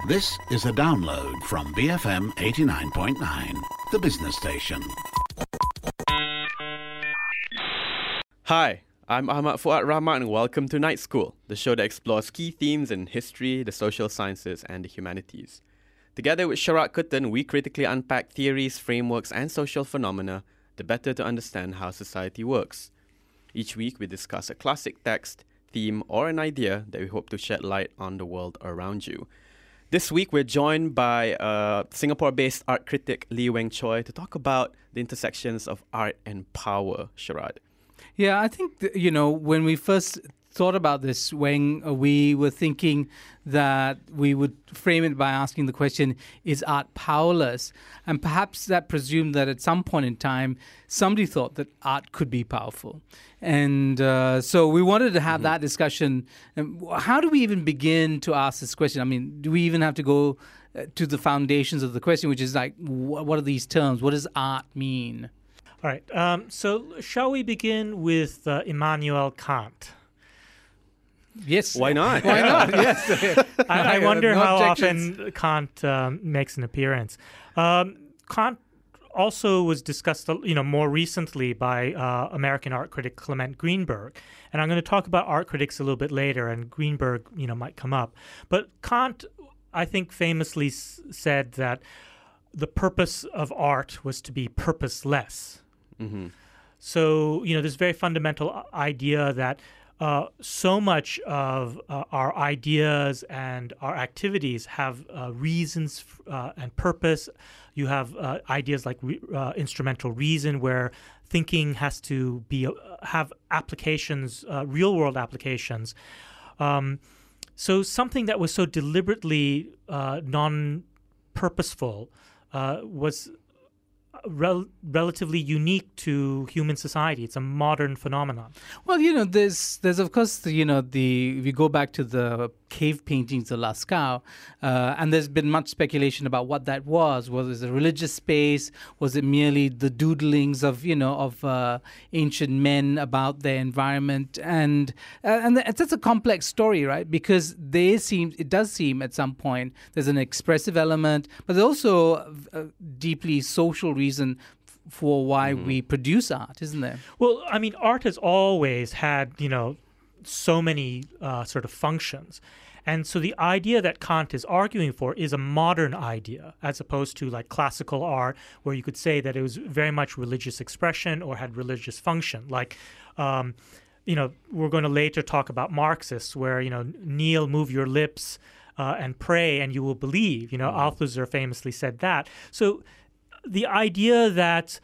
This is a download from BFM 89.9, the business station. Hi, I'm Ahmad Fuad Rahman and welcome to Night School, the show that explores key themes in history, the social sciences, and the humanities. Together with Sharat Kuttan, we critically unpack theories, frameworks, and social phenomena the better to understand how society works. Each week, we discuss a classic text, theme, or an idea that we hope to shed light on the world around you. This week, we're joined by Singapore-based art critic Lee Weng Choi to talk about the intersections of art and power, Sharat. Yeah, I think, when we first thought about this, Weng, we were thinking that we would frame it by asking the question, is art powerless? And perhaps that presumed that at some point in time, somebody thought that art could be powerful. And so we wanted to have that discussion. How do we even begin to ask this question? I mean, do we even have to go to the foundations of the question, which is like, what are these terms? What does art mean? All right. So shall we begin with Immanuel Kant? Yes. Why not? Why not? Yes. I wonder no how objections. often Kant makes an appearance. Kant also was discussed, more recently by American art critic Clement Greenberg. And I'm going to talk about art critics a little bit later, and Greenberg, might come up. But Kant, I think, famously said that the purpose of art was to be purposeless. Mm-hmm. So, this very fundamental idea that so much of our ideas and our activities have reasons and purpose. You have ideas like instrumental reason, where thinking has to have applications, real-world applications. So something that was so deliberately non-purposeful was relatively unique to human society. It's a modern phenomenon. Well, there's of course, if you go back to the cave paintings of Lascaux, and there's been much speculation about what that was. Was it a religious space? Was it merely the doodlings of ancient men about their environment? And that's a complex story, right? Because it does seem at some point there's an expressive element, but there's also a deeply social reason for why we produce art, isn't there? Well, I mean, art has always had, so many sort of functions. And so the idea that Kant is arguing for is a modern idea, as opposed to like classical art, where you could say that it was very much religious expression or had religious function. Like, we're going to later talk about Marxists, where, kneel, move your lips, and pray, and you will believe. Althusser famously said that. So the idea that,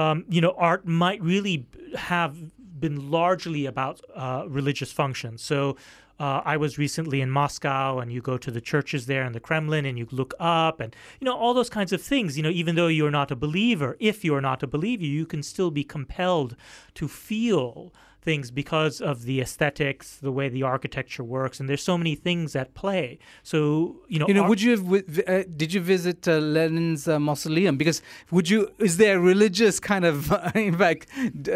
art might really have been largely about religious functions. So I was recently in Moscow, and you go to the churches there in the Kremlin, and you look up, and, all those kinds of things. Even though you're not a believer, if you're not a believer, you can still be compelled to feel things because of the aesthetics, the way the architecture works, and there's so many things at play. So, would you have, did you visit Lenin's mausoleum? Because is there a religious kind of, in fact,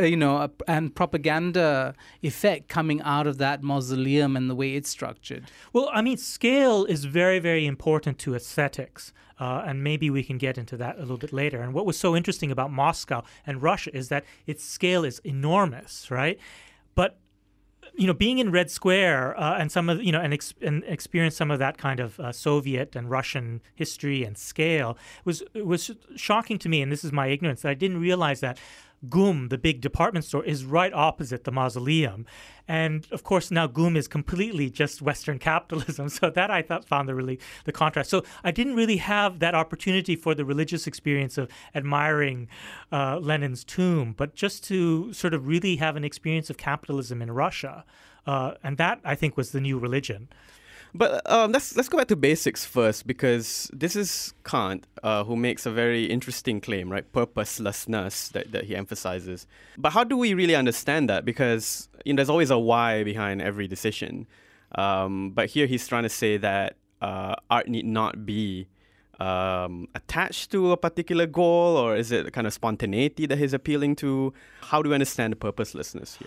and propaganda effect coming out of that mausoleum and the way it's structured? Well, I mean, scale is very, very important to aesthetics. And maybe we can get into that a little bit later. And what was so interesting about Moscow and Russia is that its scale is enormous, right? But, being in Red Square and some of, and experience some of that kind of Soviet and Russian history and scale was shocking to me. And this is my ignorance, that I didn't realize that GUM, the big department store, is right opposite the mausoleum. And of course, now GUM is completely just Western capitalism. So that I found the contrast. So I didn't really have that opportunity for the religious experience of admiring Lenin's tomb, but just to sort of really have an experience of capitalism in Russia. And that, I think, was the new religion. But let's go back to basics first, because this is Kant who makes a very interesting claim, right? Purposelessness that he emphasizes. But how do we really understand that? Because there's always a why behind every decision. But here he's trying to say that art need not be attached to a particular goal, or is it kind of spontaneity that he's appealing to? How do we understand the purposelessness here?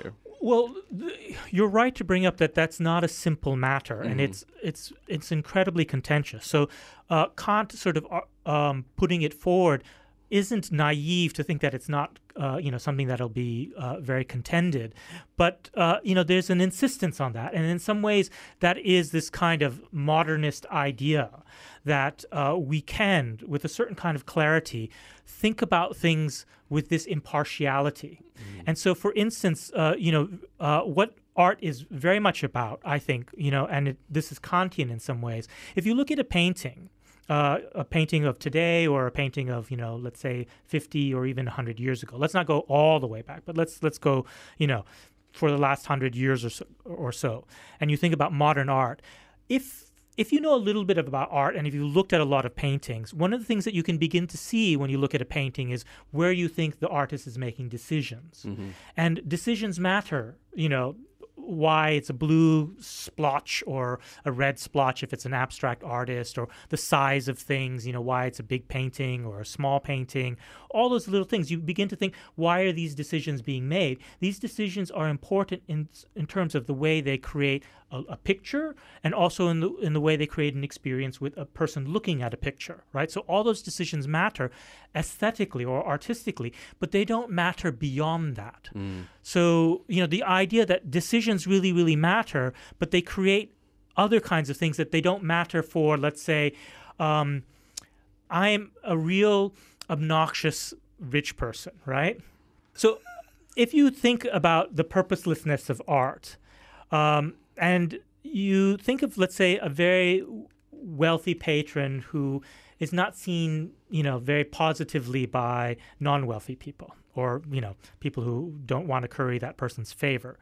Well, you're right to bring up that that's not a simple matter, and it's incredibly contentious. So Kant sort of putting it forward isn't naive to think that it's not something that'll be very contended, but there's an insistence on that, and in some ways that is this kind of modernist idea that we can, with a certain kind of clarity, think about things with this impartiality. And so, for instance, what art is very much about, I think, and this is Kantian in some ways. If you look at a painting of today or a painting of, let's say 50 or even 100 years ago. Let's not go all the way back, but let's go, for the last 100 years or so. And you think about modern art. If you know a little bit about art and if you looked at a lot of paintings, one of the things that you can begin to see when you look at a painting is where you think the artist is making decisions. And decisions matter, why it's a blue splotch or a red splotch if it's an abstract artist, or the size of things, why it's a big painting or a small painting. All those little things, you begin to think, why are these decisions being made? These decisions are important in terms of the way they create a picture, and also in the way they create an experience with a person looking at a picture, right? So all those decisions matter aesthetically or artistically, but they don't matter beyond that. So, the idea that decisions really, really matter, but they create other kinds of things that they don't matter for, let's say, I'm a real obnoxious rich person, right? So if you think about the purposelessness of art, and you think of, let's say, a very wealthy patron who is not seen, very positively by non-wealthy people, or, people who don't want to curry that person's favor.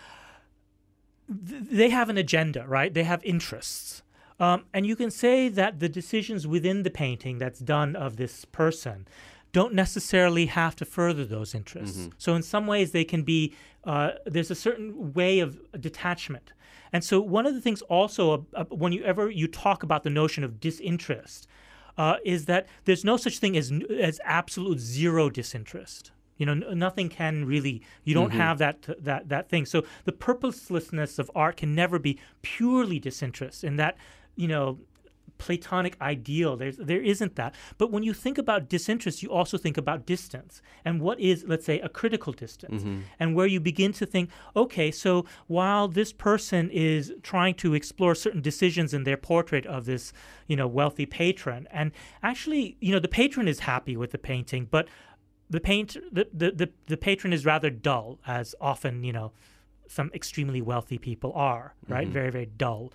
They have an agenda, right? They have interests. And you can say that the decisions within the painting that's done of this person don't necessarily have to further those interests. So in some ways they can be, there's a certain way of detachment. And so one of the things also, whenever you talk about the notion of disinterest, is that there's no such thing as absolute zero disinterest. Nothing can really, you don't have that thing. So the purposelessness of art can never be purely disinterest in that, Platonic ideal. There isn't that. But when you think about disinterest, you also think about distance. And what is, let's say, a critical distance? And where you begin to think, okay, so while this person is trying to explore certain decisions in their portrait of this, wealthy patron, and actually, the patron is happy with the painting, but the patron is rather dull, as often, some extremely wealthy people are, right? Very, very dull.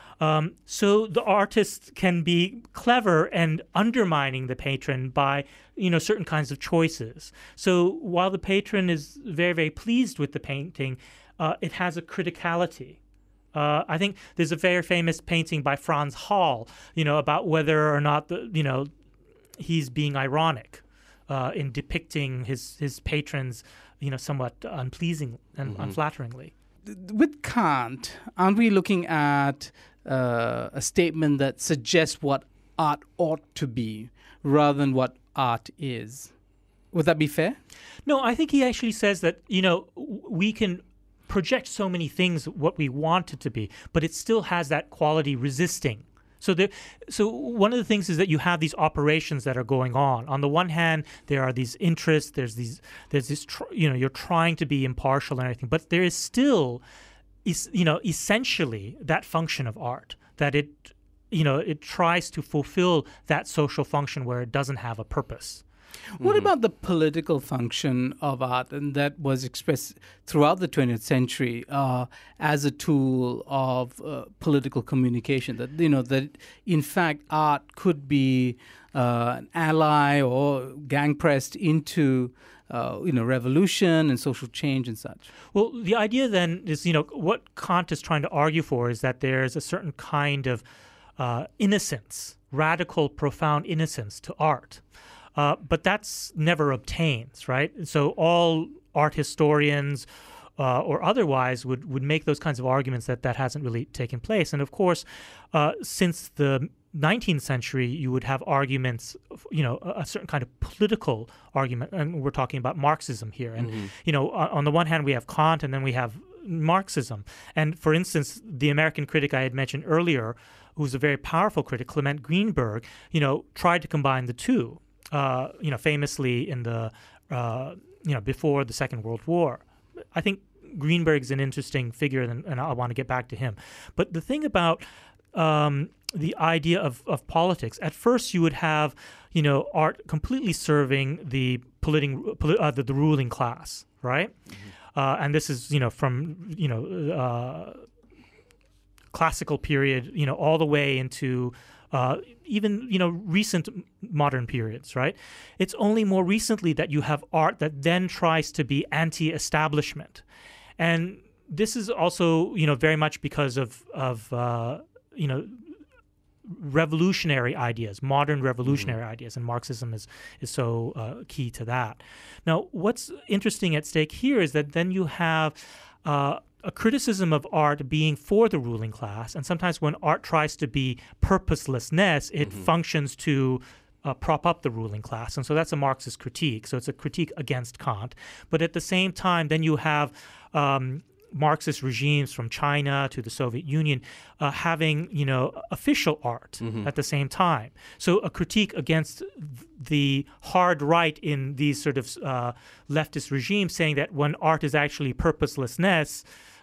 So the artist can be clever and undermining the patron by, certain kinds of choices. So while the patron is very, very pleased with the painting, it has a criticality. I think there's a very famous painting by Frans Hal, about whether or not he's being ironic in depicting his patrons, somewhat unpleasing and unflatteringly. With Kant, aren't we looking at a statement that suggests what art ought to be rather than what art is? Would that be fair? No, I think he actually says that, we can project so many things what we want it to be, but it still has that quality resisting. So one of the things is that you have these operations that are going on. On the one hand, there are these interests. There's this. You're trying to be impartial and everything, but there is still, essentially that function of art that it tries to fulfill that social function where it doesn't have a purpose. What about the political function of art, and that was expressed throughout the 20th century as a tool of political communication? That that in fact art could be an ally or gang pressed into revolution and social change and such. Well, the idea then is what Kant is trying to argue for is that there's a certain kind of innocence, radical, profound innocence to art. But that's never obtained, right? So all art historians or otherwise would make those kinds of arguments that hasn't really taken place. And of course, since the 19th century, you would have arguments, a certain kind of political argument, and we're talking about Marxism here. And on the one hand, we have Kant, and then we have Marxism. And for instance, the American critic I had mentioned earlier, who's a very powerful critic, Clement Greenberg, tried to combine the two. Famously in the before the Second World War. I think Greenberg's an interesting figure, and I want to get back to him. But the thing about the idea of politics, at first you would have, art completely serving the ruling class, right? Mm-hmm. And this is, from, classical period, all the way into even recent modern periods, right? It's only more recently that you have art that then tries to be anti-establishment, and this is also very much because of revolutionary ideas, modern revolutionary ideas, and Marxism is so key to that. Now, what's interesting at stake here is that then you have a criticism of art being for the ruling class, and sometimes when art tries to be purposelessness, it functions to prop up the ruling class. And so that's a Marxist critique. So it's a critique against Kant. But at the same time, then you have Marxist regimes from China to the Soviet Union having, official art at the same time. So a critique against the hard right in these sort of leftist regimes, saying that when art is actually purposelessness,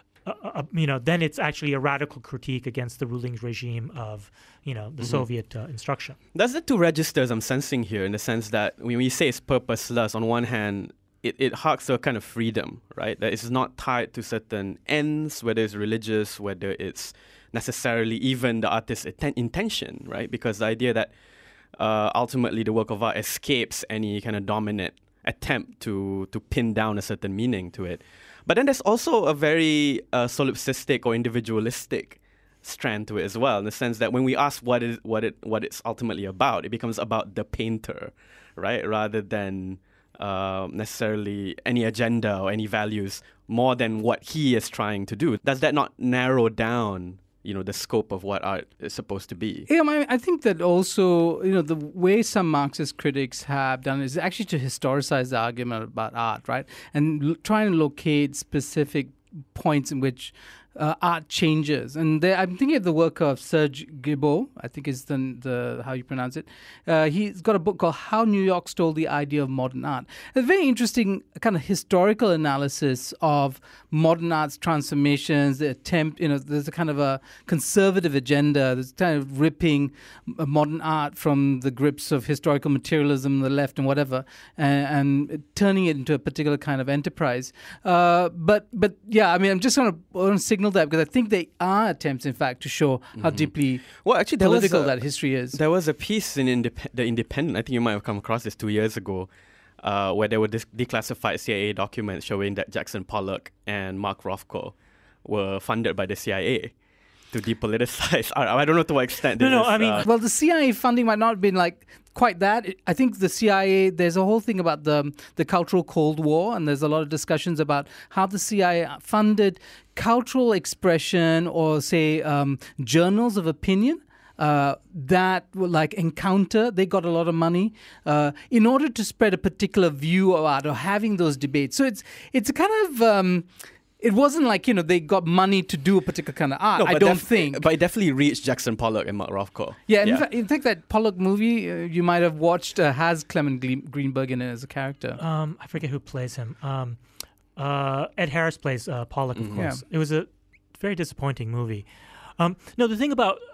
then it's actually a radical critique against the ruling regime of, the Soviet instruction. That's the two registers I'm sensing here, in the sense that when you say it's purposeless, on one hand, it harks to a kind of freedom, right? That it's not tied to certain ends, whether it's religious, whether it's necessarily even the artist's intention, right? Because the idea that ultimately the work of art escapes any kind of dominant attempt to pin down a certain meaning to it. But then there's also a very solipsistic or individualistic strand to it as well, in the sense that when we ask what it's ultimately about, it becomes about the painter, right? Rather than necessarily any agenda or any values more than what he is trying to do. Does that not narrow down, the scope of what art is supposed to be? Yeah, I think that also, the way some Marxist critics have done is actually to historicize the argument about art, right? And try and locate specific points in which art changes. And I'm thinking of the work of Serge Guilbeault, I think is the how you pronounce it. He's got a book called How New York Stole the Idea of Modern Art. A very interesting kind of historical analysis of modern art's transformations, the attempt, there's a kind of a conservative agenda, there's kind of ripping modern art from the grips of historical materialism, the left and whatever, and turning it into a particular kind of enterprise. But yeah, I'm just going to signal that, because I think they are attempts, in fact, to show how deeply political that history is. There was a piece in The Independent, I think you might have come across this 2 years ago, where there were declassified CIA documents showing that Jackson Pollock and Mark Rothko were funded by the CIA to depoliticize art. I don't know to what extent. Well, the CIA funding might not have been quite that. I think the CIA, there's a whole thing about the Cultural Cold War, and there's a lot of discussions about how the CIA funded cultural expression or, say, journals of opinion that were like Encounter. They got a lot of money in order to spread a particular view of art or having those debates. So it's a kind of... it wasn't like, they got money to do a particular kind of art, I don't think. But it definitely reached Jackson Pollock and Mark Rothko. Yeah, in fact, that Pollock movie you might have watched has Clement Greenberg in it as a character. I forget who plays him. Ed Harris plays Pollock, of course. Yeah. It was a very disappointing movie. No, the thing about,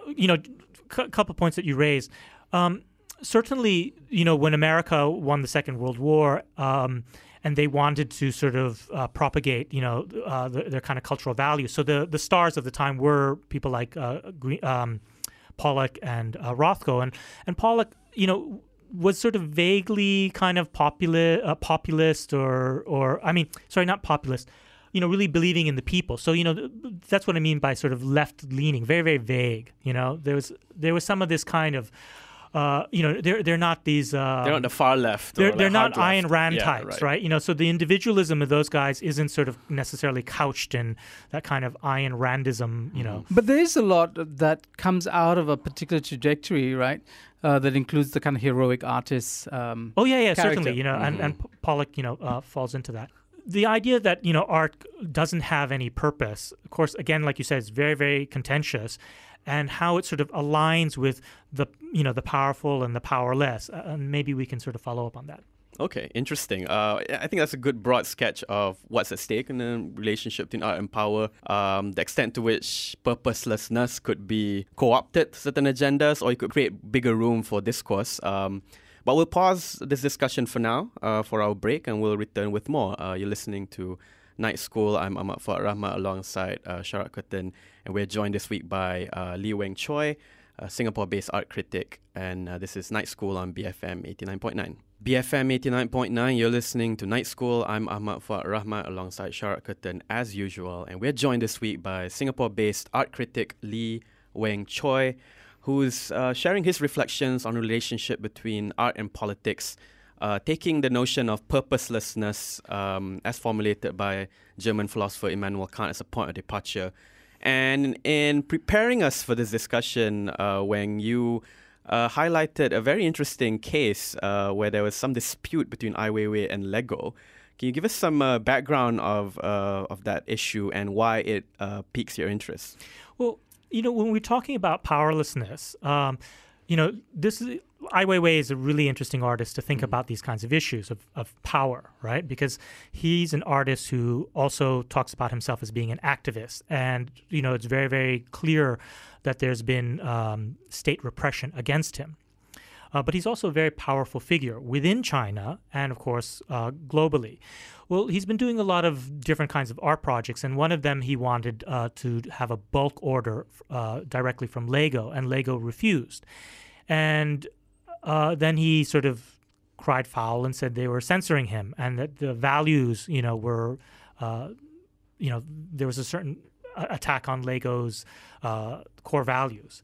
couple points that you raised. Certainly, when America won the Second World War, and they wanted to sort of propagate, their kind of cultural values. So the stars of the time were people like Pollock and Rothko, and Pollock, was sort of vaguely kind of populist, not populist, really believing in the people. So that's what I mean by sort of left leaning, very very vague. There was some of this kind of they're not these. They're not the far left. They're not hard Ayn left. Rand Yeah, types, right? So the individualism of those guys isn't sort of necessarily couched in that kind of Ayn Randism, But there is a lot that comes out of a particular trajectory, right? That includes the kind of heroic artists. Certainly, and Pollock, falls into that. The idea that, art doesn't have any purpose, of course, again, like you said, is very, very contentious, and how it sort of aligns with the powerful and the powerless. And maybe we can sort of follow up on that. Okay, interesting. I think that's a good broad sketch of what's at stake in the relationship between art and power, the extent to which purposelessness could be co-opted certain agendas, or you could create bigger room for discourse. But we'll pause this discussion for now, for our break, and we'll return with more. You're listening to Night School. I'm Ahmad Fuad Rahmat alongside Sharat Kuttan, and we're joined this week by Lee Weng Choi, a Singapore-based art critic, and this is Night School on BFM 89.9. BFM 89.9, you're listening to Night School. I'm Ahmad Fuad Rahmat alongside Sharat Kuttan as usual, and we're joined this week by Singapore-based art critic Lee Weng Choi, who's sharing his reflections on the relationship between art and politics, taking the notion of purposelessness as formulated by German philosopher Immanuel Kant as a point of departure. And in preparing us for this discussion, when you highlighted a very interesting case where there was some dispute between Ai Weiwei and Lego. Can you give us some background of that issue and why it piques your interest? Well, when we're talking about powerlessness, this is Ai Weiwei is a really interesting artist to think about these kinds of issues of power, right? Because he's an artist who also talks about himself as being an activist. And, it's very, very clear that there's been state repression against him. But he's also a very powerful figure within China and, of course, globally. Well, he's been doing a lot of different kinds of art projects, and one of them he wanted to have a bulk order directly from Lego, and Lego refused. And then he sort of cried foul and said they were censoring him, and that the values, were, there was a certain attack on Lego's core values.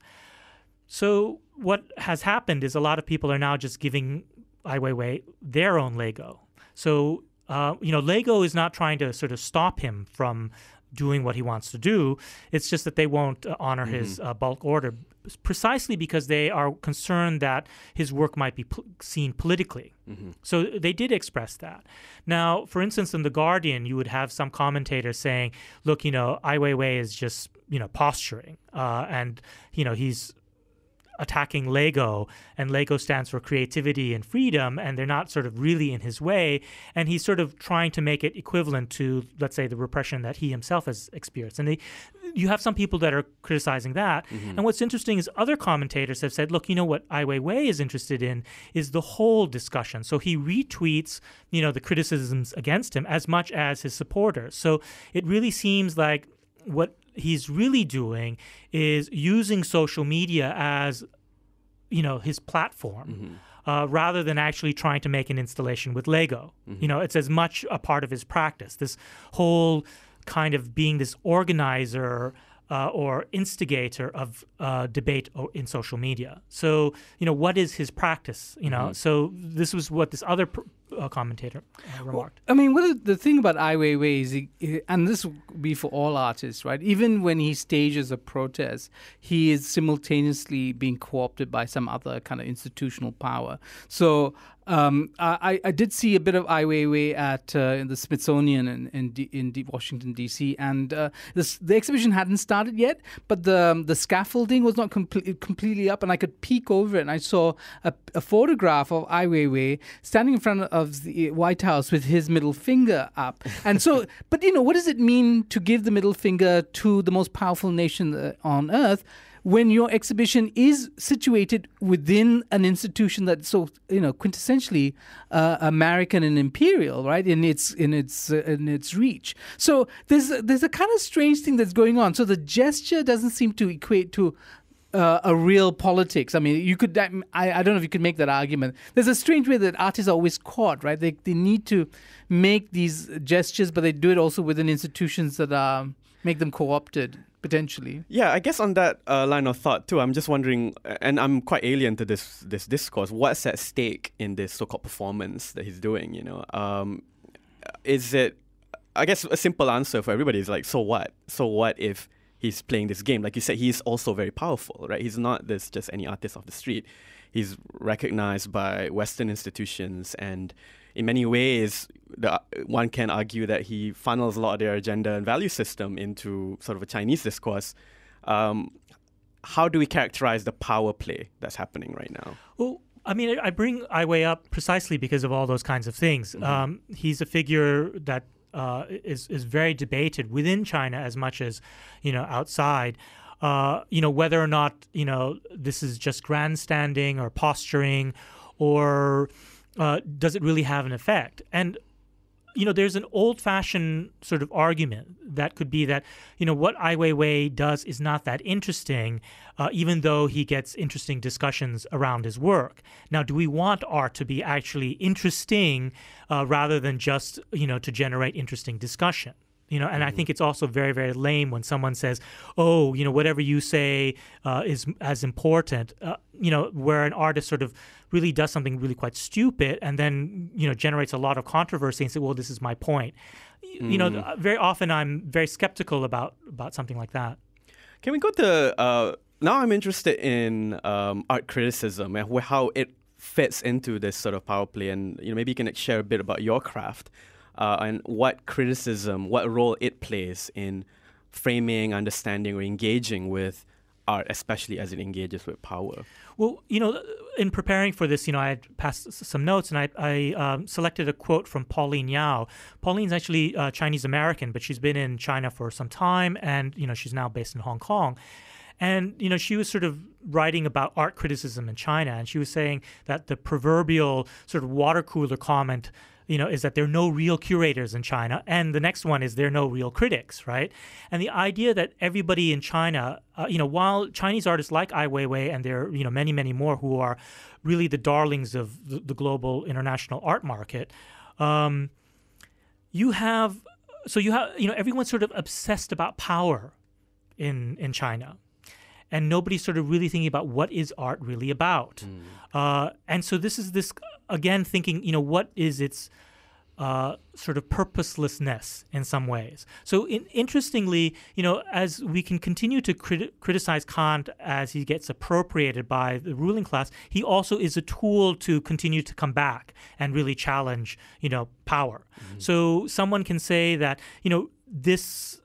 So what has happened is a lot of people are now just giving Ai Weiwei their own Lego. So, Lego is not trying to sort of stop him from doing what he wants to do. It's just that they won't honor his bulk order, precisely because they are concerned that his work might be seen politically. So they did express that. Now, for instance, in The Guardian, you would have some commentators saying, look, Ai Weiwei is just, posturing. And, he's attacking Lego, and Lego stands for creativity and freedom, and they're not sort of really in his way, and he's sort of trying to make it equivalent to, let's say, the repression that he himself has experienced. And you have some people that are criticizing that. And what's interesting is other commentators have said, look, what Ai Weiwei is interested in is the whole discussion. So he retweets, the criticisms against him as much as his supporters. So it really seems like what he's really doing is using social media as, his platform, rather than actually trying to make an installation with Lego. It's as much a part of his practice, this whole kind of being this organizer or instigator of debate in social media. So, what is his practice? So this was what this other commentator remarked. I mean, the thing about Ai Weiwei is, and this would be for all artists, right? Even when he stages a protest, he is simultaneously being co-opted by some other kind of institutional power. So I did see a bit of Ai Weiwei at in the Smithsonian in Washington, D.C., and the exhibition hadn't started yet, but the scaffolding was not completely up, and I could peek over it, and I saw a photograph of Ai Weiwei standing in front of the White House with his middle finger up. And so, but what does it mean to give the middle finger to the most powerful nation on earth when your exhibition is situated within an institution that's so quintessentially American and imperial, right? In its reach. So there's a kind of strange thing that's going on. So the gesture doesn't seem to equate to a real politics. I mean, you could. I don't know if you could make that argument. There's a strange way that artists are always caught, right? They need to make these gestures, but they do it also within institutions that make them co-opted. potentially. Yeah, I guess on that line of thought too, I'm just wondering, and I'm quite alien to this discourse. What's at stake in this so-called performance that he's doing? Is it? I guess a simple answer for everybody is like, so what? So what if he's playing this game? Like you said, he's also very powerful, right? He's not just any artist off the street. He's recognized by Western institutions, and in many ways, one can argue that he funnels a lot of their agenda and value system into sort of a Chinese discourse. How do we characterize the power play that's happening right now? Well, I mean, I bring Ai Weiwei up precisely because of all those kinds of things. Mm-hmm. He's a figure that is very debated within China as much as, outside. Whether or not, this is just grandstanding or posturing, or does it really have an effect? And, there's an old-fashioned sort of argument that could be that, what Ai Weiwei does is not that interesting, even though he gets interesting discussions around his work. Now, do we want art to be actually interesting rather than just, to generate interesting discussion? And I think it's also very, very lame when someone says, oh, whatever you say is as important, where an artist sort of really does something really quite stupid and then, generates a lot of controversy and say, well, this is my point. Very often I'm very skeptical about something like that. Can we go to, now I'm interested in art criticism and how it fits into this sort of power play, and maybe you can share a bit about your craft. And what role it plays in framing, understanding, or engaging with art, especially as it engages with power. Well, in preparing for this, I had passed some notes, and I selected a quote from Pauline Yao. Pauline's actually Chinese American, but she's been in China for some time, and she's now based in Hong Kong. And, she was sort of writing about art criticism in China, and she was saying that the proverbial sort of water cooler comment is that there are no real curators in China. And the next one is there are no real critics, right? And the idea that everybody in China, while Chinese artists like Ai Weiwei, and there are, many, many more who are really the darlings of the global international art market, you have, everyone's sort of obsessed about power in China. And nobody's sort of really thinking about what is art really about. And so this, again, thinking, what is its sort of purposelessness in some ways. So interestingly, as we can continue to criticize Kant as he gets appropriated by the ruling class, he also is a tool to continue to come back and really challenge, power. Mm-hmm. So someone can say that, this...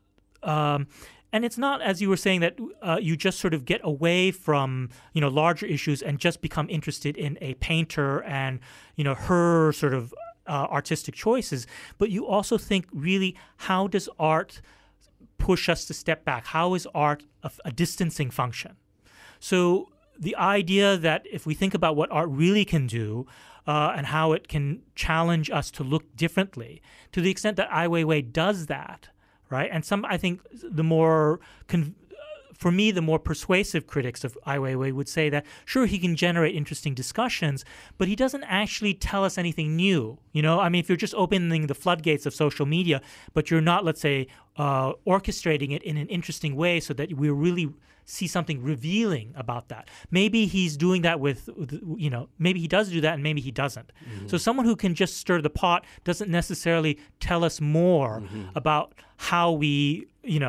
and it's not, as you were saying, that you just sort of get away from, larger issues and just become interested in a painter and, her sort of artistic choices. But you also think, really, how does art push us to step back? How is art a distancing function? So the idea that if we think about what art really can do and how it can challenge us to look differently, to the extent that Ai Weiwei does that, right? And I think the more, for me, the more persuasive critics of Ai Weiwei would say that, sure, he can generate interesting discussions, but he doesn't actually tell us anything new. If you're just opening the floodgates of social media, but you're not, let's say, orchestrating it in an interesting way so that we really see something revealing about that. Maybe he's doing that with, maybe he does do that and maybe he doesn't. Mm-hmm. So someone who can just stir the pot doesn't necessarily tell us more about how we,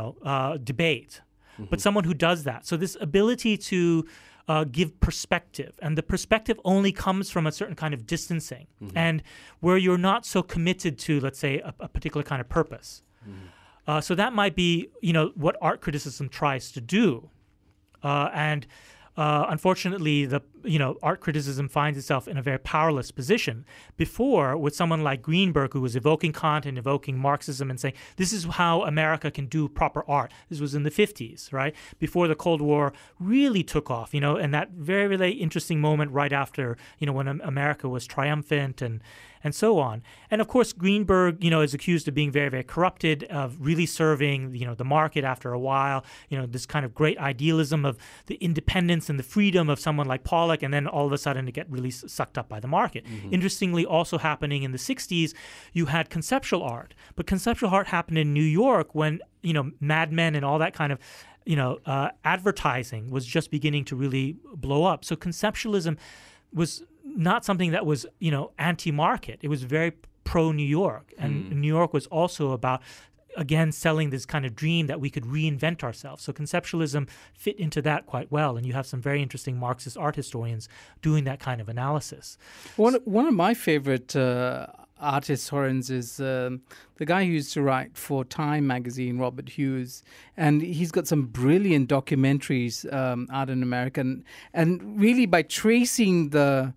debate. Mm-hmm. But someone who does that. So this ability to give perspective, and the perspective only comes from a certain kind of distancing, and where you're not so committed to, let's say, a particular kind of purpose. Mm-hmm. So that might be, what art criticism tries to do. And unfortunately, art criticism finds itself in a very powerless position. Before, with someone like Greenberg, who was evoking Kant and evoking Marxism and saying, this is how America can do proper art. This was in the 50s, right? Before the Cold War really took off, and that very, very interesting moment right after, when America was triumphant and so on. And of course, Greenberg, is accused of being very, very corrupted, of really serving, the market after a while, this kind of great idealism of the independence and the freedom of someone like Pollock, and then all of a sudden to get really sucked up by the market. Mm-hmm. Interestingly, also happening in the 60s, you had conceptual art. But conceptual art happened in New York when, Mad Men and all that kind of advertising was just beginning to really blow up. So conceptualism was not something that was, anti-market. It was very pro-New York. And New York was also about, again, selling this kind of dream that we could reinvent ourselves. So conceptualism fit into that quite well. And you have some very interesting Marxist art historians doing that kind of analysis. One of my favorite art historians is the guy who used to write for Time magazine, Robert Hughes, and he's got some brilliant documentaries out in America, and really by tracing the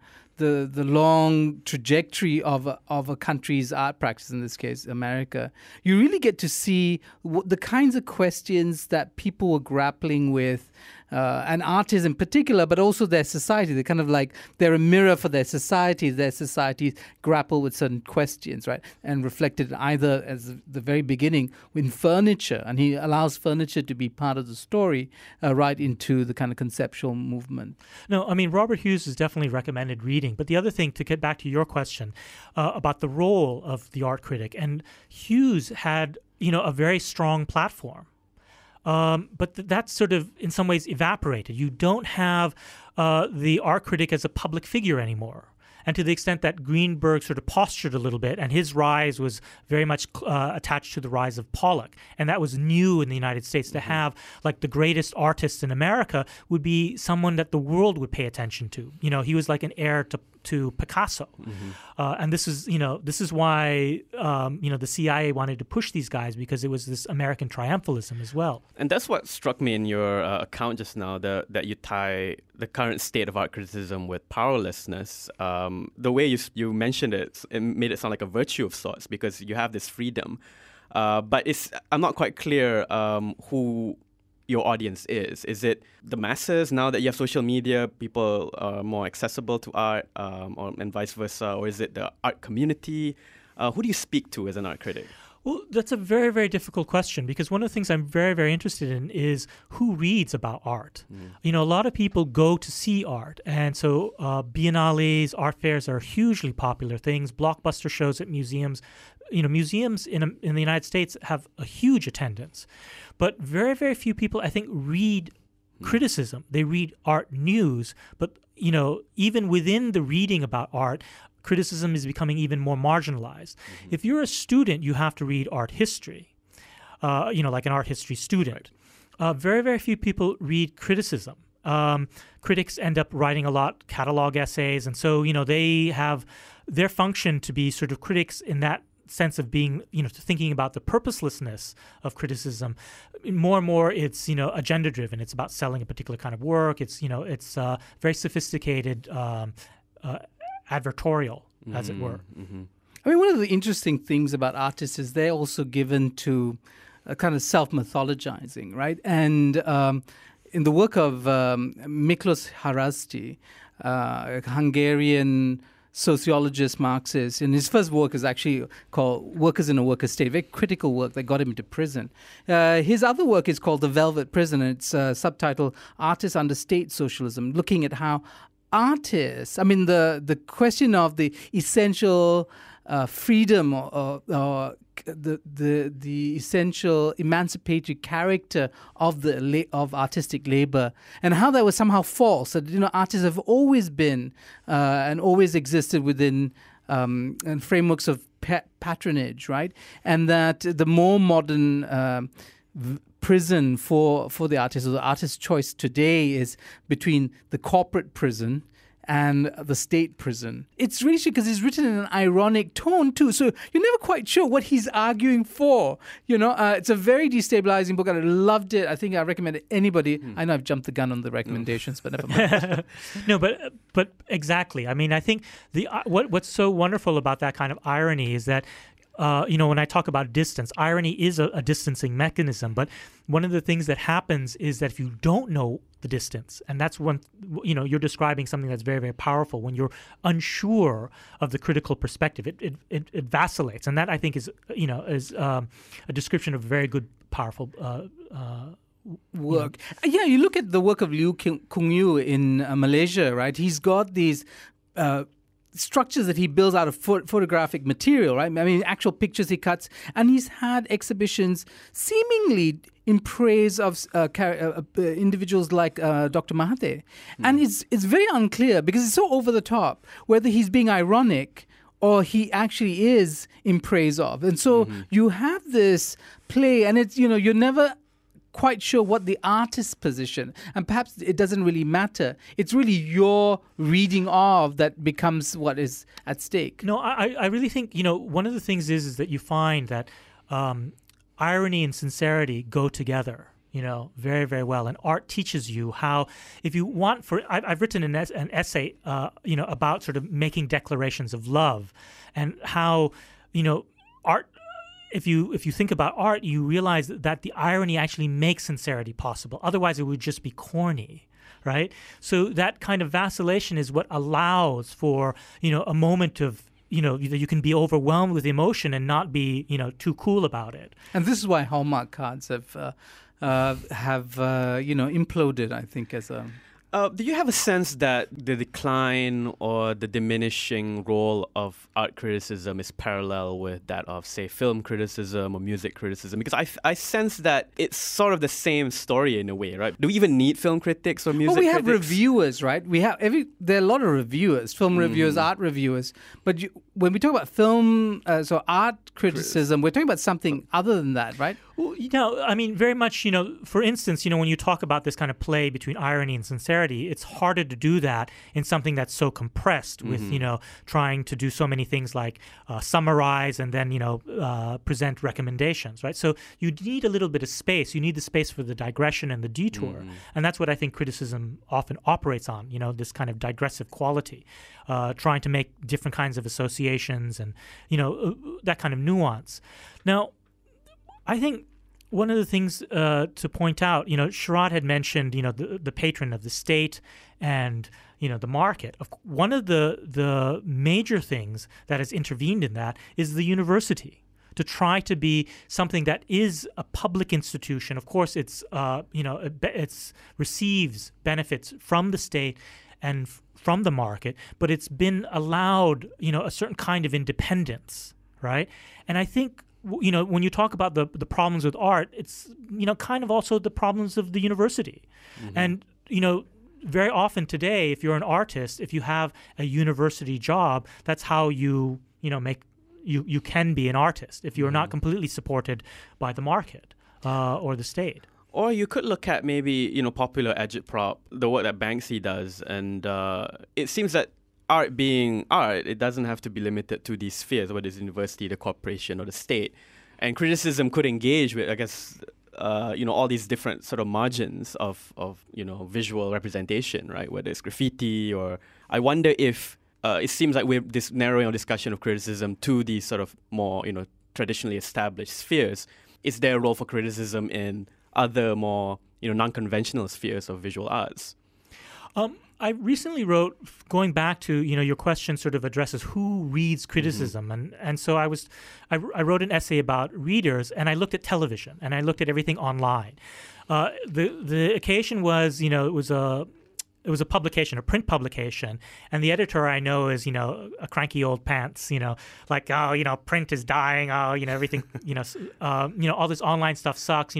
long trajectory of a country's art practice, in this case America, you really get to see the kinds of questions that people were grappling with, and artists in particular, but also their society. They're kind of like, they're a mirror for their society. Their societies grapple with certain questions, right? And reflected either, as the very beginning, in furniture. And he allows furniture to be part of the story, right into the kind of conceptual movement. No, I mean, Robert Hughes is definitely recommended reading. But the other thing, to get back to your question about the role of the art critic, and Hughes had, a very strong platform. But that's sort of, in some ways, evaporated. You don't have the art critic as a public figure anymore. And to the extent that Greenberg sort of postured a little bit, and his rise was very much attached to the rise of Pollock. And that was new in the United States, to have, like, the greatest artist in America would be someone that the world would pay attention to. He was like an heir to Picasso. And this is why, the CIA wanted to push these guys, because it was this American triumphalism as well. And that's what struck me in your account just now, that you tie the current state of art criticism with powerlessness. The way you mentioned it made it sound like a virtue of sorts, because you have this freedom. But I'm not quite clear who your audience is. Is it the masses? Now that you have social media, people are more accessible to art, and vice versa? Or is it the art community? Who do you speak to as an art critic? Well, that's a very, very difficult question, because one of the things I'm very, very interested in is who reads about art. A lot of people go to see art. And so biennales, art fairs are hugely popular things, blockbuster shows at museums. Museums in the United States have a huge attendance. But very, very few people, I think, read criticism. They read art news. But, even within the reading about art, criticism is becoming even more marginalized. If you're a student, you have to read art history, like an art history student. Very, very few people read criticism. Critics end up writing a lot catalog essays, and so, they have their function to be sort of critics in that sense of being, thinking about the purposelessness of criticism. More and more, it's, agenda driven. It's about selling a particular kind of work. It's, very sophisticated advertorial, as it were. I mean, one of the interesting things about artists is they're also given to a kind of self-mythologizing, right? And in the work of Miklos Haraszti, a Hungarian sociologist, Marxist, and his first work is actually called Workers in a Worker State, a very critical work that got him into prison. His other work is called The Velvet Prison, and it's subtitled Artists Under State Socialism, looking at how artists, the question of the essential freedom or the essential emancipatory character of artistic labor, and how that was somehow false. That artists have always been and always existed within and frameworks of patronage, right? And that the more modern prison for the artist, or the artist's choice today, is between the corporate prison and the state prison. It's really because it's written in an ironic tone too, so you're never quite sure what he's arguing for. It's a very destabilizing book, and I loved it. I think I recommend it to anybody. I know I've jumped the gun on the recommendations, but never mind. No, but exactly. I mean, I think what's so wonderful about that kind of irony is that when I talk about distance, irony is a distancing mechanism. But one of the things that happens is that if you don't know the distance, and that's when, you're describing something that's very, very powerful. When you're unsure of the critical perspective, it vacillates. And that, I think, is a description of very good, powerful work. Yeah, you look at the work of Liew Kung Yew in Malaysia, right? He's got these structures that he builds out of photographic material, right? I mean, actual pictures he cuts. And he's had exhibitions seemingly in praise of individuals like Dr. Mahathir. And it's very unclear because it's so over the top whether he's being ironic or he actually is in praise of. And so you have this play, and it's, you're never quite sure what the artist's position, and perhaps it doesn't really matter. It's really your reading of that becomes what is at stake. No, I really think, one of the things is that you find that irony and sincerity go together, very, very well. And art teaches you how, if you want, I've written an essay, about sort of making declarations of love, and how, art. If you think about art, you realize that the irony actually makes sincerity possible. Otherwise, it would just be corny, right? So that kind of vacillation is what allows for, a moment of, you can be overwhelmed with emotion and not be, too cool about it. And this is why Hallmark cards have imploded, I think, as a... Do you have a sense that the decline or the diminishing role of art criticism is parallel with that of, say, film criticism or music criticism? Because I sense that it's sort of the same story in a way, right? Do we even need film critics or music critics? Well, we have reviewers, right? There are a lot of reviewers, film reviewers, art reviewers. But when we talk about art criticism, we're talking about something other than that, right? Well, very much, for instance, when you talk about this kind of play between irony and sincerity, it's harder to do that in something that's so compressed with, trying to do so many things like summarize and then, present recommendations, right? So you need a little bit of space. You need the space for the digression and the detour. And that's what I think criticism often operates on, this kind of digressive quality, trying to make different kinds of associations and, that kind of nuance. Now, I think one of the things to point out, Sharath had mentioned, the patron of the state and, the market. One of the major things that has intervened in that is the university, to try to be something that is a public institution. Of course, it receives benefits from the state and from the market, but it's been allowed, a certain kind of independence, right? And I think, when you talk about the problems with art, it's, kind of also the problems of the university. And, very often today, if you're an artist, if you have a university job, that's how you can be an artist, if you're not completely supported by the market or the state. Or you could look at maybe, popular agitprop, the work that Banksy does, and it seems that art being art, it doesn't have to be limited to these spheres, whether it's the university, the corporation, or the state. And criticism could engage with, I guess, all these different sort of margins of visual representation, right? Whether it's graffiti or... I wonder if it seems like we're narrowing our discussion of criticism to these sort of more, traditionally established spheres. Is there a role for criticism in other more, non-conventional spheres of visual arts? I recently wrote, going back to, your question sort of addresses who reads criticism. And so I wrote an essay about readers, and I looked at television, and I looked at everything online. The occasion was, it was a publication, a print publication, and the editor I know is, a cranky old pants, like, print is dying, everything, all this online stuff sucks,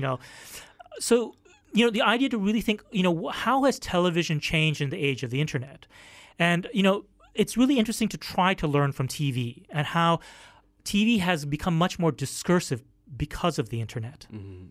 So, the idea to really think, how has television changed in the age of the internet? And, it's really interesting to try to learn from TV and how TV has become much more discursive because of the internet.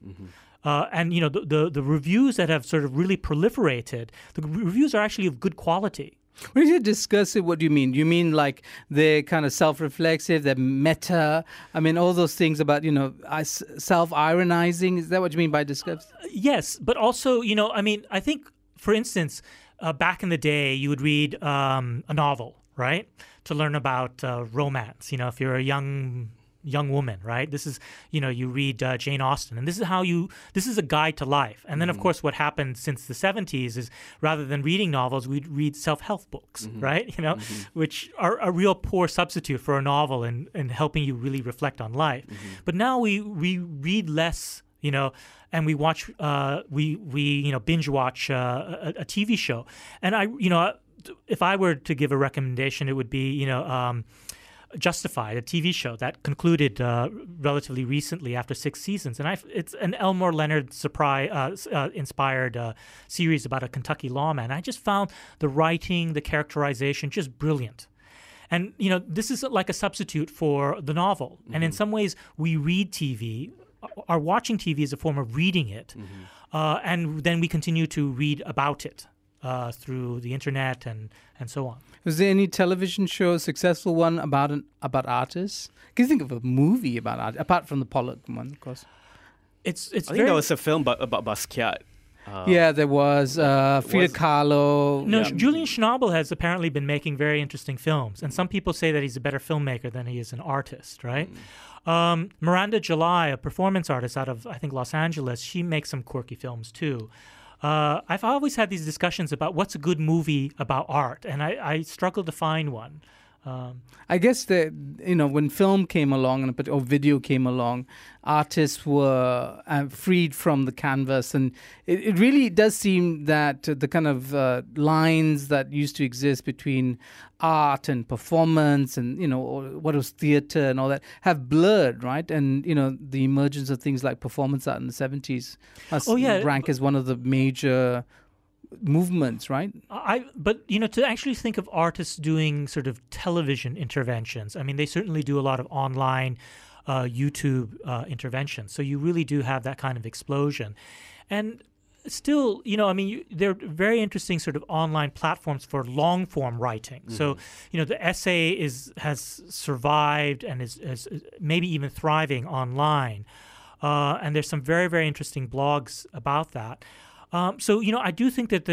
And, the reviews that have sort of really proliferated, the reviews are actually of good quality. When you discuss it, what do you mean? You mean like they're kind of self-reflexive, they're meta? I mean, all those things about, self-ironizing. Is that what you mean by discuss? Yes, but also, I think, for instance, back in the day, you would read a novel, right, to learn about romance. If you're a young woman, right? This is, you read Jane Austen, and this is a guide to life. And then, of course, what happened since the 70s is rather than reading novels, we'd read self-help books, right? Which are a real poor substitute for a novel and helping you really reflect on life. But now we read less, and we watch, we binge watch a TV show. And if I were to give a recommendation, it would be, Justified, a TV show that concluded relatively recently after 6 seasons. And it's an Elmore Leonard inspired series about a Kentucky lawman. I just found the writing, the characterization just brilliant. And, this is like a substitute for the novel. Mm-hmm. And in some ways, we read TV. Our watching TV is a form of reading it. Mm-hmm. And then we continue to read about it through the internet and so on. Was there any television show, a successful one, about artists? Can you think of a movie about art, apart from the Pollock one, of course? I think there was a film about Basquiat. There was Frida Kahlo. No, Julian Schnabel has apparently been making very interesting films, and some people say that he's a better filmmaker than he is an artist, right? Miranda July, a performance artist out of, I think, Los Angeles, she makes some quirky films too. I've always had these discussions about what's a good movie about art, and I struggle to find one. I guess that when film came along or video came along, artists were freed from the canvas, and it really does seem that the kind of lines that used to exist between art and performance and what was theater and all that have blurred, right? And the emergence of things like performance art in the 70s rank as one of the major movements, right? But to actually think of artists doing sort of television interventions, I mean, they certainly do a lot of online YouTube interventions. So you really do have that kind of explosion. And still, there are very interesting sort of online platforms for long form writing. Mm-hmm. So, the essay has survived and is maybe even thriving online. And there's some very, very interesting blogs about that. So I do think that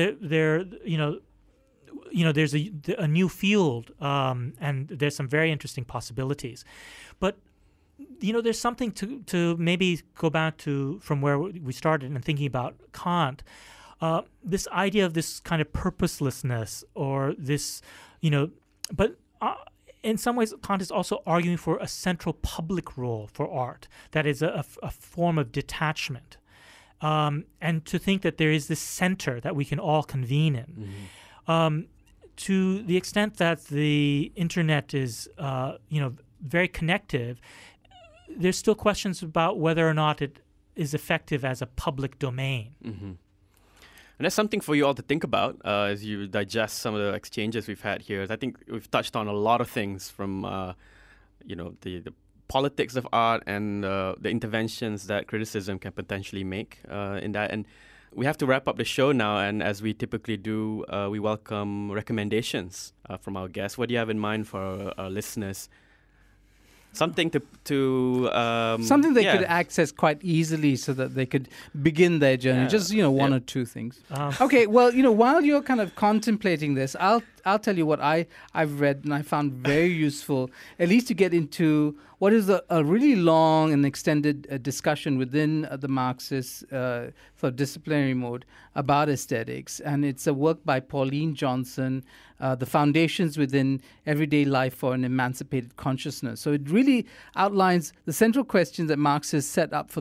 there's a new field, and there's some very interesting possibilities. But there's something to maybe go back to from where we started and thinking about Kant. This idea of this kind of purposelessness, or this, but in some ways, Kant is also arguing for a central public role for art that is a form of detachment. And to think that there is this center that we can all convene in. Mm-hmm. To the extent that the internet is, very connective, there's still questions about whether or not it is effective as a public domain. Mm-hmm. And that's something for you all to think about as you digest some of the exchanges we've had here. I think we've touched on a lot of things from, the politics of art and the interventions that criticism can potentially make in that. And we have to wrap up the show now. And as we typically do, we welcome recommendations from our guests. What do you have in mind for our listeners? Something something they could access quite easily so that they could begin their journey. Just one or two things. Okay, well, while you're kind of contemplating this, I'll tell you what I've read and I found very useful, at least to get into what is a really long and extended discussion within the Marxist for disciplinary mode about aesthetics. And it's a work by Pauline Johnson, The Foundations Within Everyday Life for an Emancipated Consciousness. So it really outlines the central questions that Marxists set out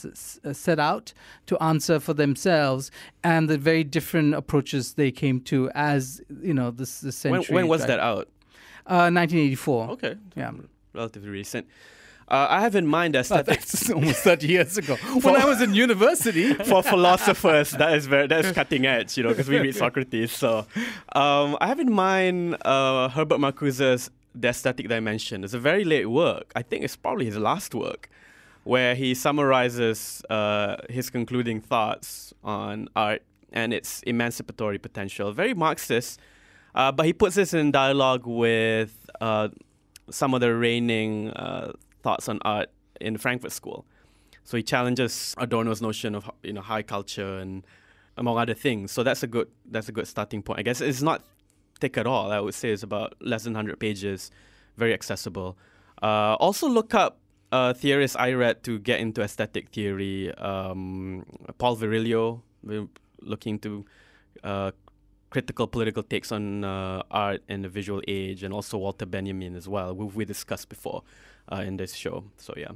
to answer for themselves, and the very different approaches they came to as this century. When was that out? 1984. Okay. Yeah. Relatively recent. I have in mind aesthetics. That's almost 30 years ago. When I was in university. For philosophers, that's cutting edge, because we read Socrates. So I have in mind Herbert Marcuse's The Aesthetic Dimension. It's a very late work. I think it's probably his last work, where he summarizes his concluding thoughts on art and its emancipatory potential. Very Marxist, but he puts this in dialogue with some of the reigning thoughts on art in the Frankfurt School. So he challenges Adorno's notion of high culture and among other things. So that's a good starting point. I guess it's not thick at all. I would say it's about less than 100 pages, very accessible. Also look up theorists I read to get into aesthetic theory. Paul Virilio, looking to critical political takes on art and the visual age, and also Walter Benjamin as well, who we discussed before in this show. So yeah.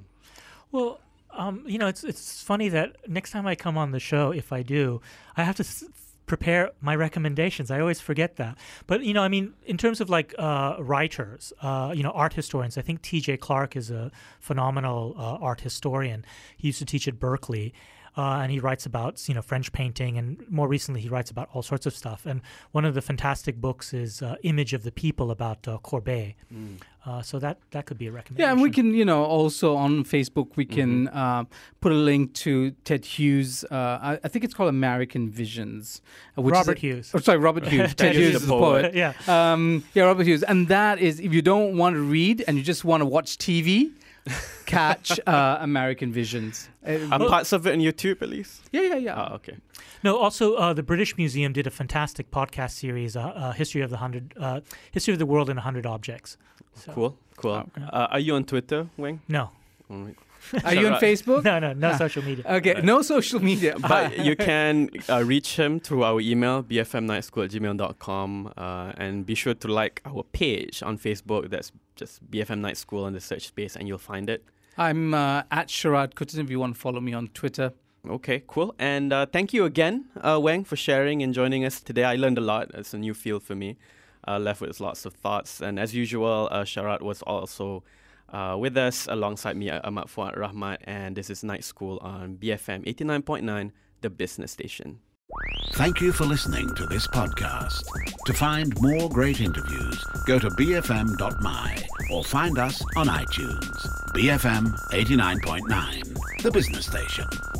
Well, it's funny that next time I come on the show, if I do, I have to prepare my recommendations. I always forget that. But, I mean, in terms of like writers, art historians, I think T.J. Clark is a phenomenal art historian. He used to teach at Berkeley. And he writes about, French painting, and more recently he writes about all sorts of stuff. And one of the fantastic books is Image of the People about Courbet. So that could be a recommendation. Yeah, and we can, also on Facebook, we can put a link to Ted Hughes. I think it's called American Visions. Robert Hughes. Oh, sorry, Robert Hughes. Ted Hughes is the poet. Yeah. Robert Hughes. And that is, if you don't want to read and you just want to watch TV, catch American Visions. Are parts of it on YouTube at least? Yeah. Oh, okay. No, also the British Museum did a fantastic podcast series, History of the World in 100 Objects. So. Cool. Are you on Twitter, Weng? No. Are you on Facebook? No social media. Okay, no social media. But you can reach him through our email, bfmnightschool@gmail.com, and be sure to like our page on Facebook. That's just BFM Night School in the search space, and you'll find it. I'm at Sharad Kuttan if you want to follow me on Twitter. Okay, cool. And thank you again, Weng, for sharing and joining us today. I learned a lot. It's a new field for me. Left with lots of thoughts. And as usual, Sharad was also with us alongside me, Ahmad Fuad Rahmat, and this is Night School on BFM 89.9, the business station. Thank you for listening to this podcast. To find more great interviews, go to bfm.my or find us on iTunes. BFM 89.9, the business station.